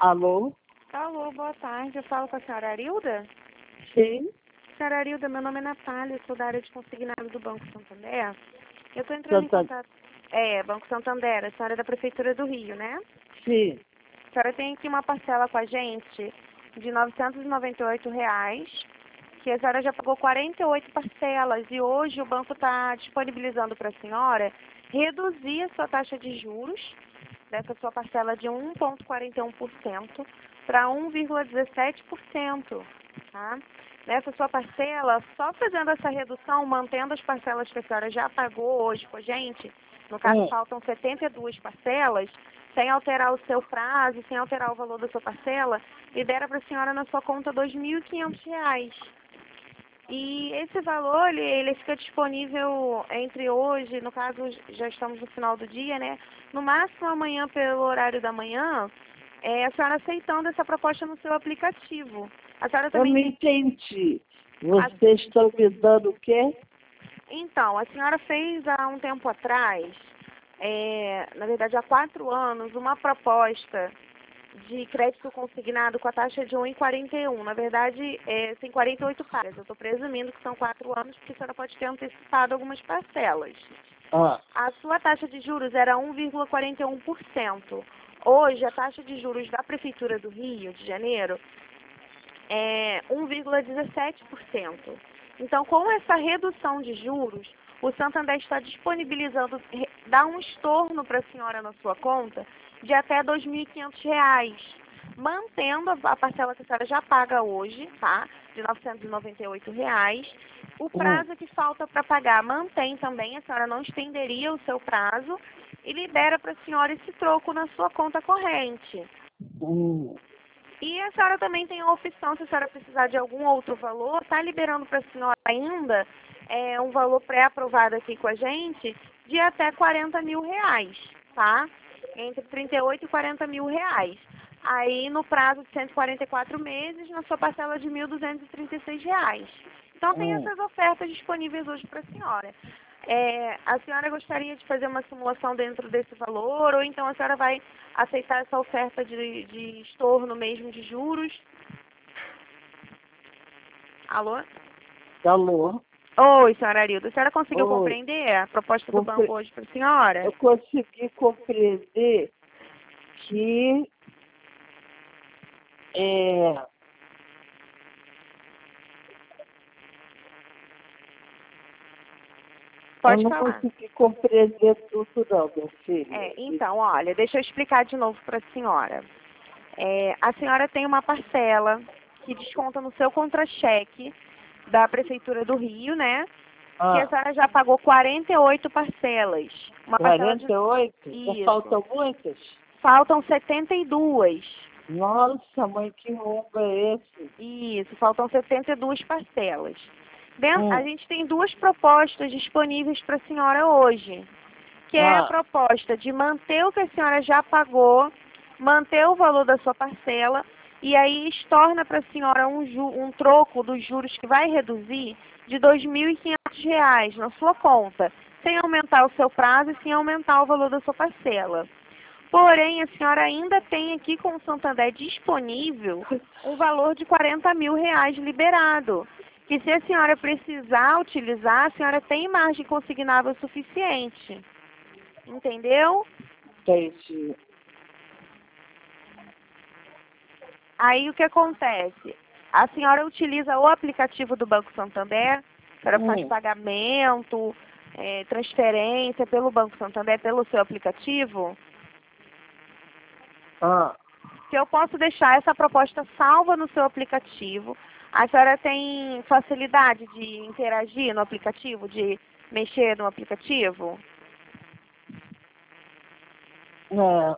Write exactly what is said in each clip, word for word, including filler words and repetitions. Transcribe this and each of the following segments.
Alô? Alô, boa tarde. Eu falo com a senhora Arilda? Sim. Senhora Arilda, meu nome é Natália, eu sou da área de consignado do Banco Santander. Eu estou entrando em Santa... contato... É, Banco Santander, a senhora é da Prefeitura do Rio, né? Sim. A senhora tem aqui uma parcela com a gente de novecentos e noventa e oito reais, que a senhora já pagou quarenta e oito parcelas e hoje o banco está disponibilizando para a senhora reduzir a sua taxa de juros dessa sua parcela de um vírgula quarenta e um por cento para um vírgula dezessete por cento, tá? Nessa sua parcela, só fazendo essa redução, mantendo as parcelas que a senhora já pagou hoje com a gente, no caso Hum. faltam setenta e duas parcelas, sem alterar o seu prazo, sem alterar o valor da sua parcela, libera para a senhora na sua conta dois mil e quinhentos reais. E esse valor, ele, ele fica disponível entre hoje, no caso já estamos no final do dia, né? No máximo amanhã pelo horário da manhã, é, a senhora aceitando essa proposta no seu aplicativo. A senhora Eu também não tem... entendi. Vocês estão me dando o quê? Então, a senhora fez há um tempo atrás, é, na verdade há quatro anos, uma proposta de crédito consignado com a taxa de um vírgula quarenta e um. Na verdade, é, tem quarenta e oito parcelas. Eu estou presumindo que são quatro anos, porque a senhora pode ter antecipado algumas parcelas. Ah, A sua taxa de juros era um vírgula quarenta e um por cento. Hoje, a taxa de juros da Prefeitura do Rio de Janeiro é um vírgula dezessete por cento. Então, com essa redução de juros, o Santander está disponibilizando, re- dar um estorno para a senhora na sua conta de até dois mil e quinhentos reais, mantendo a a parcela que a senhora já paga hoje, tá? De novecentos e noventa e oito reais. O prazo que falta para pagar mantém também, a senhora não estenderia o seu prazo e libera para a senhora esse troco na sua conta corrente. hum. E a senhora também tem a opção, se a senhora precisar de algum outro valor, está liberando para a senhora ainda é, um valor pré-aprovado aqui com a gente de até quarenta mil reais, tá? Entre trinta e oito e quarenta mil reais. Aí no prazo de cento e quarenta e quatro meses, na sua parcela de mil duzentos e trinta e seis reais. Então tem Hum. essas ofertas disponíveis hoje para a senhora. É, a senhora gostaria de fazer uma simulação dentro desse valor, ou então a senhora vai aceitar essa oferta de, de estorno mesmo de juros? Alô? Alô? Oi, senhora Arilda. A senhora conseguiu Oi. compreender a proposta do Compre... banco hoje para a senhora? Eu consegui compreender que é, eu Pode não falar. consegui compreender tudo não, meu filho. É, então, olha, deixa eu explicar de novo para a senhora. É, a senhora tem uma parcela que desconta no seu contra-cheque da Prefeitura do Rio, né? Que a Ah, senhora já pagou quarenta e oito parcelas. Uma parcela de... quarenta e oito? Já Isso. faltam muitas? Faltam setenta e duas. Nossa, mãe, que roubo é esse? Isso, faltam setenta e duas parcelas. Dentro, a Hum. gente tem duas propostas disponíveis para a senhora hoje, que é a Ah, proposta de manter o que a senhora já pagou, manter o valor da sua parcela, e aí estorna para a senhora um, ju, um troco dos juros que vai reduzir de dois mil e quinhentos reais na sua conta, sem aumentar o seu prazo e sem aumentar o valor da sua parcela. Porém, a senhora ainda tem aqui com o Santander disponível um valor de quarenta mil reais liberado. Que se a senhora precisar utilizar, a senhora tem margem consignável suficiente. Entendeu? entendi. Aí o que acontece? A senhora utiliza o aplicativo do Banco Santander, a senhora faz Hum. pagamento, é, transferência pelo Banco Santander, pelo seu aplicativo. Ah, Se eu posso deixar essa proposta salva no seu aplicativo, a senhora tem facilidade de interagir no aplicativo, de mexer no aplicativo? é.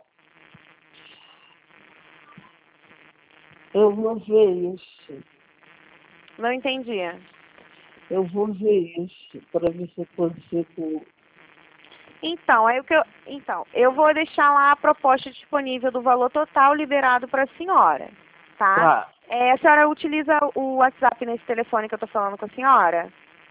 Eu vou ver isso. Não entendi. Eu vou ver isso para ver se eu consigo. Então, aí o que eu, então, eu vou deixar lá a proposta disponível do valor total liberado para a senhora, tá? Tá, É, a senhora utiliza o WhatsApp nesse telefone que eu estou falando com a senhora?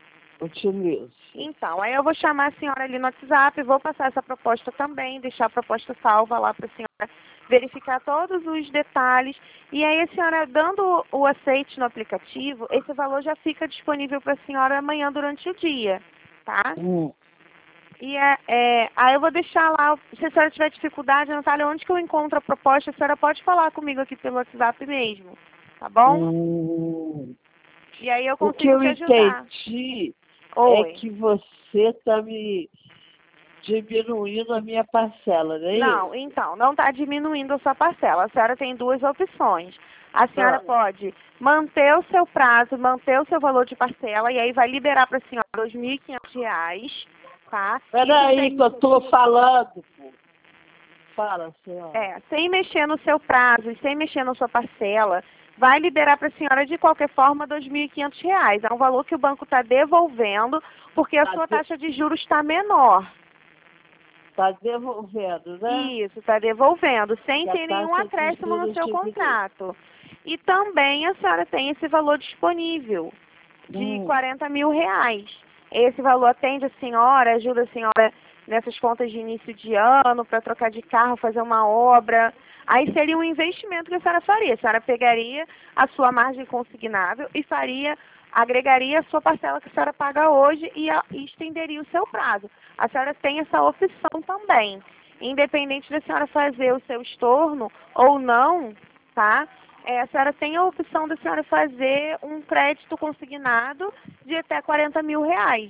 utilizo. Então, aí eu vou chamar a senhora ali no WhatsApp, vou passar essa proposta também, deixar a proposta salva lá para a senhora verificar todos os detalhes. E aí a senhora, dando o aceite no aplicativo, esse valor já fica disponível para a senhora amanhã durante o dia, tá? Hum. E é, é, aí eu vou deixar lá, se a senhora tiver dificuldade, Natália, onde que eu encontro a proposta, a senhora pode falar comigo aqui pelo WhatsApp mesmo, tá bom? Hum. E aí eu O que consigo eu te ajudar. entendi Oi. é que você está me diminuindo a minha parcela, não é Não, isso? então, não está diminuindo a sua parcela. A senhora tem duas opções. A senhora Ah. pode manter o seu prazo, manter o seu valor de parcela, e aí vai liberar para a senhora dois mil e quinhentos reais, tá? Peraí Isso sem, que eu estou falando, pô. Fala, senhora. é, sem mexer no seu prazo e sem mexer na sua parcela, vai liberar para a senhora, de qualquer forma, dois mil e quinhentos reais. É um valor que o banco está devolvendo, porque a Tá sua de- taxa de juros está menor. Tá devolvendo, né? Isso, está devolvendo, sem Que a ter nenhum taxa de acréscimo no juros seu diminuiu. contrato. E também a senhora tem esse valor disponível de Hum. quarenta mil reais. Esse valor atende a senhora, ajuda a senhora nessas contas de início de ano, para trocar de carro, fazer uma obra. Aí seria um investimento que a senhora faria. A senhora pegaria a sua margem consignável e faria, agregaria a sua parcela que a senhora paga hoje e, a, e estenderia o seu prazo. A senhora tem essa opção também. Independente da senhora fazer o seu estorno ou não, tá? É, a senhora tem a opção da senhora fazer um crédito consignado de até quarenta mil reais.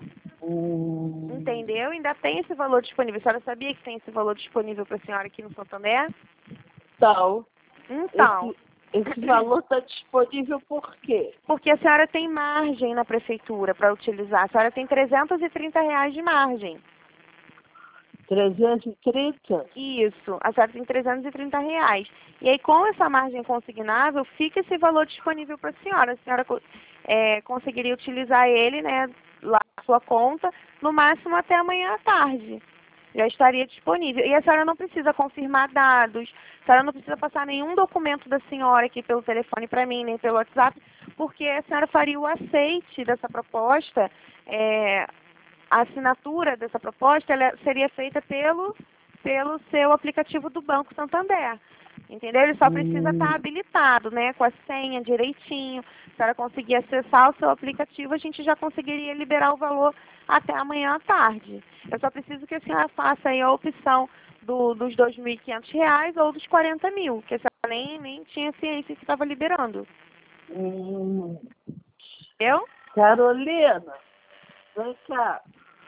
Hum. Entendeu? Ainda tem esse valor disponível. A senhora sabia que tem esse valor disponível para a senhora aqui no Santander? Então, Então, esse, esse valor está disponível por quê? porque a senhora tem margem na prefeitura para utilizar. A senhora tem trezentos e trinta reais de margem. trezentos e trinta? Isso, a senhora tem trezentos e trinta reais. E aí, com essa margem consignável, fica esse valor disponível para a senhora. A senhora é, conseguiria utilizar ele, né, lá na sua conta, no máximo até amanhã à tarde. Já estaria disponível. E a senhora não precisa confirmar dados, a senhora não precisa passar nenhum documento da senhora aqui pelo telefone para mim, nem pelo WhatsApp, porque a senhora faria o aceite dessa proposta, é, a assinatura dessa proposta ela seria feita pelo, pelo seu aplicativo do Banco Santander. Entendeu? Ele só precisa Hum. estar habilitado, né? Com a senha direitinho. Se a senhora conseguir acessar o seu aplicativo, a gente já conseguiria liberar o valor até amanhã à tarde. Eu só preciso que a senhora faça aí a opção do, dos dois mil e quinhentos reais ou dos quarenta mil, que a senhora nem, nem tinha ciência que estava liberando. Hum. Entendeu? Carolina, vem cá.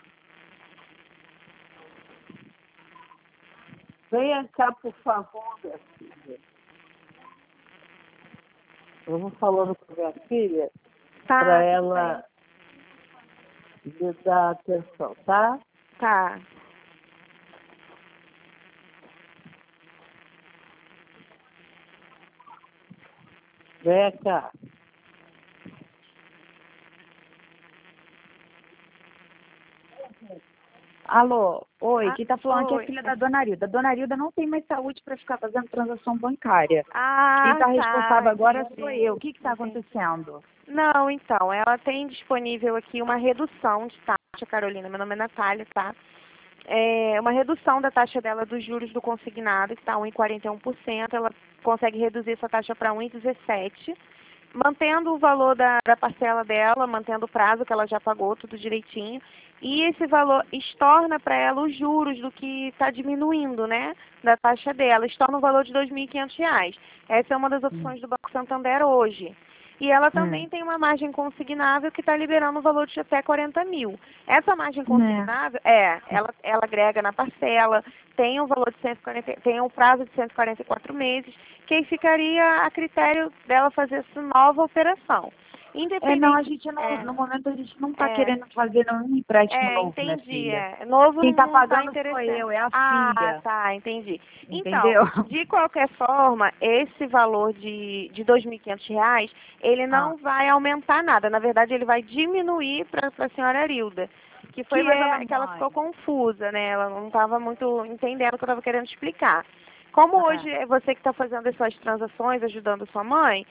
Venha cá, por favor, minha filha. Eu vou falando com minha filha Tá, para tudo ela me dar atenção, tá? Tá. Venha cá. Alô, oi, Ah, quem tá falando aqui é a oi. filha da Dona Arilda. A Dona Arilda não tem mais saúde para ficar fazendo transação bancária. Ah, Quem tá tá, responsável agora entendi. sou eu. O que que tá Entendi. acontecendo? Não, então, ela tem disponível aqui uma redução de taxa, Carolina, meu nome é Natália, tá? É uma redução da taxa dela dos juros do consignado, que está um vírgula quarenta e um por cento, ela consegue reduzir essa taxa para um vírgula dezessete por cento, mantendo o valor da, da parcela dela, mantendo o prazo que ela já pagou, tudo direitinho, e esse valor estorna para ela os juros do que está diminuindo, né, da taxa dela, estorna o valor de dois mil e quinhentos reais. Essa é uma das opções do Banco Santander hoje. E ela também Hum. tem uma margem consignável que está liberando o valor de até quarenta mil. Essa margem consignável, é, ela, ela agrega na parcela, tem um valor de cento e quarenta, tem um prazo de cento e quarenta e quatro meses, que aí ficaria a critério dela fazer essa nova operação. É, não, a Independente, gente não, é, no momento a gente não tá é, querendo fazer nenhum empréstimo é, novo, minha entendi, filha. é. Novo Quem tá não está pagando sou interessante. eu, é a Ah, filha. tá, entendi. Então, Entendeu? de qualquer forma, esse valor de, de dois mil e quinhentos reais, ele não Ah. vai aumentar nada. Na verdade, ele vai diminuir para a senhora Arilda. Que foi Que mais ou é, menos que ela mãe? ficou confusa, né? Ela não estava muito entendendo o que eu estava querendo explicar. Como Ah. hoje é você que está fazendo as suas transações, ajudando sua mãe,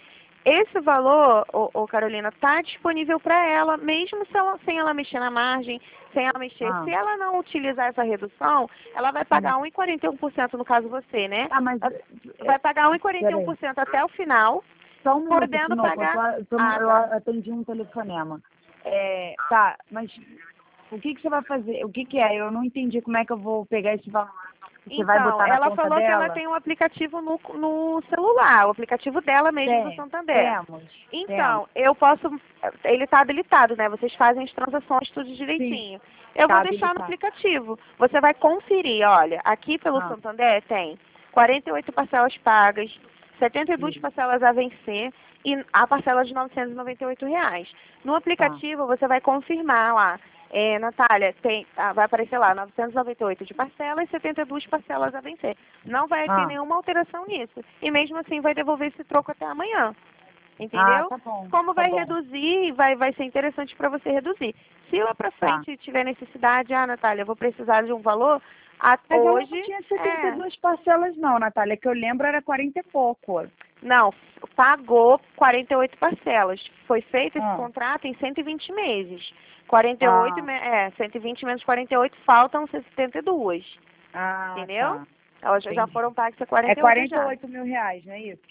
Esse valor, ô, ô Carolina, está disponível para ela, mesmo se ela, sem ela mexer na margem, sem ela mexer. Ah. Se ela não utilizar essa redução, ela vai pagar um vírgula quarenta e um por cento no caso você, né? Ah, mas... Vai pagar um vírgula quarenta e um por cento até o final, Só um minuto, podendo Tinoco, pagar... eu, tô, eu, tô- Ah, eu tá. atendi um telefonema. É, tá, mas o que, que você vai fazer? O que, que é? Eu não entendi como é que eu vou pegar esse valor. Você vai Então, botar na ela conta falou dela? que ela tem um aplicativo no, no celular, o aplicativo dela mesmo do Tem, Santander. temos. Então, eu posso, ele está habilitado, né? Vocês fazem as transações tudo direitinho. Eu tá vou deixar no habilitado. aplicativo. Você vai conferir, olha, aqui pelo Ah. Santander tem quarenta e oito parcelas pagas, setenta e duas Sim. parcelas a vencer e a parcela de novecentos e noventa e oito reais. No aplicativo, você vai confirmar lá. É, Natália, tem, ah, vai aparecer lá novecentos e noventa e oito de parcela e setenta e duas parcelas a vencer. Não vai ter Ah. nenhuma alteração nisso. E mesmo assim vai devolver esse troco até amanhã. Ah, Entendeu? tá bom. Como tá vai bom. reduzir, vai, vai ser interessante para você reduzir. Se lá para Tá. frente tiver necessidade, ah, Natália, eu vou precisar de um valor, a, Mas hoje... ela não tinha setenta e é, duas parcelas não, Natália, que eu lembro era quarenta e pouco. Não, pagou quarenta e oito parcelas. Foi feito esse Ah. contrato em cento e vinte meses. quarenta e oito, Ah. me- é, cento e vinte menos quarenta e oito, faltam setenta e duas. Ah, Entendeu? tá. Elas já Entendi. foram pagas a É quarenta e oito quarenta e já. oito mil reais, não é isso?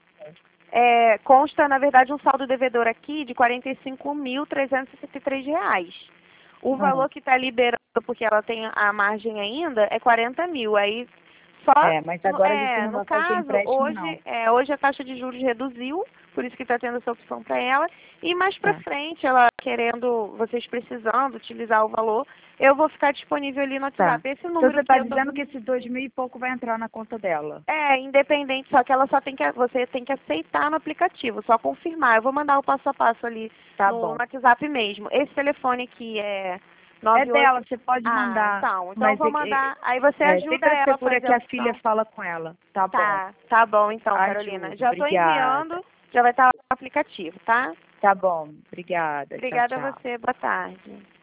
É, consta, na verdade, um saldo devedor aqui de quarenta e cinco mil trezentos e sessenta e três reais. O Ah. valor que está liberando, porque ela tem a margem ainda, é quarenta mil. Aí, só, É, mas agora a gente é, não no vai fazer caso, empréstimo, hoje, não. é, hoje a taxa de juros reduziu, por isso que está tendo essa opção para ela. E mais para É. frente, ela querendo, vocês precisando utilizar o valor, eu vou ficar disponível ali no Tá. WhatsApp. Esse Então número você está que eu tô- dizendo que esse dois mil e pouco vai entrar na conta dela. É, independente, só que ela só tem que, você tem que aceitar no aplicativo, só confirmar. Eu vou mandar o passo a passo ali Tá no, bom. no WhatsApp mesmo. Esse telefone aqui é É nove oito... dela, você pode Ah, mandar. então, então eu Mas vou é que- mandar, aí você é, ajuda sempre a ela a segura fazer que a a filha opção. fala com ela. Tá bom. Tá, tá bom então, Carolina. Ajuda. Já estou Obrigada. enviando, já vai estar lá no aplicativo, tá? Tá bom. Obrigada. Tchau, Obrigada a tchau. você, boa tarde.